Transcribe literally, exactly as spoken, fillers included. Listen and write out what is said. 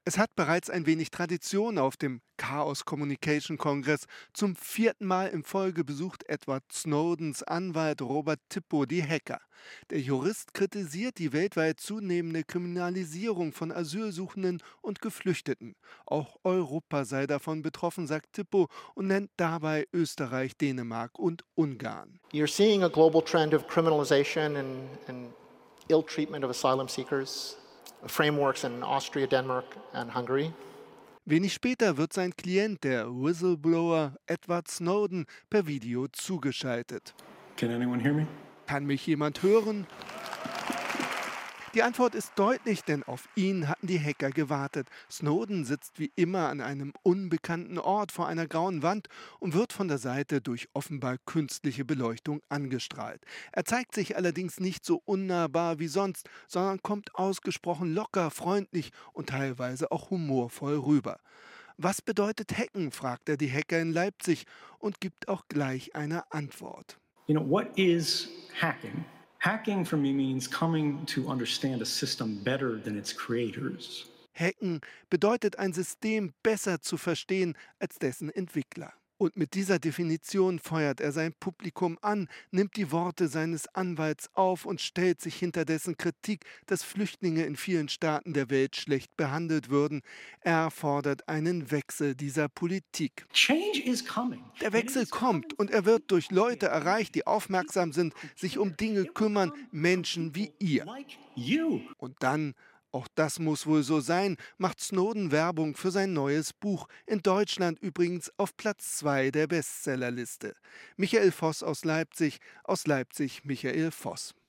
Es hat bereits ein wenig Tradition auf dem Chaos Communication Kongress. Zum vierten Mal in Folge besucht Edward Snowdens Anwalt Robert Tippo die Hacker. Der Jurist kritisiert die weltweit zunehmende Kriminalisierung von Asylsuchenden und Geflüchteten. Auch Europa sei davon betroffen, sagt Tippo und nennt dabei Österreich, Dänemark und Ungarn. You're seeing a global trend of criminalization and, and ill treatment of asylum seekers, frameworks in Austria, Denmark and Hungary. Wenig später wird sein Klient, der Whistleblower Edward Snowden, per Video zugeschaltet. Can anyone hear me? Kann mich jemand hören? Die Antwort ist deutlich, denn auf ihn hatten die Hacker gewartet. Snowden sitzt wie immer an einem unbekannten Ort vor einer grauen Wand und wird von der Seite durch offenbar künstliche Beleuchtung angestrahlt. Er zeigt sich allerdings nicht so unnahbar wie sonst, sondern kommt ausgesprochen locker, freundlich und teilweise auch humorvoll rüber. Was bedeutet Hacken, fragt er die Hacker in Leipzig und gibt auch gleich eine Antwort. You know, what is hacking? Hacking for me means coming to understand a system better than its creators. Hacken bedeutet, ein System besser zu verstehen als dessen Entwickler. Und mit dieser Definition feuert er sein Publikum an, nimmt die Worte seines Anwalts auf und stellt sich hinter dessen Kritik, dass Flüchtlinge in vielen Staaten der Welt schlecht behandelt würden. Er fordert einen Wechsel dieser Politik. Change is coming. Der Wechsel kommt und er wird durch Leute erreicht, die aufmerksam sind, sich um Dinge kümmern, Menschen wie ihr. Like you. Und dann, auch das muss wohl so sein, macht Snowden Werbung für sein neues Buch, in Deutschland übrigens auf Platz zwei der Bestsellerliste. Michael Voss aus Leipzig, aus Leipzig Michael Voss.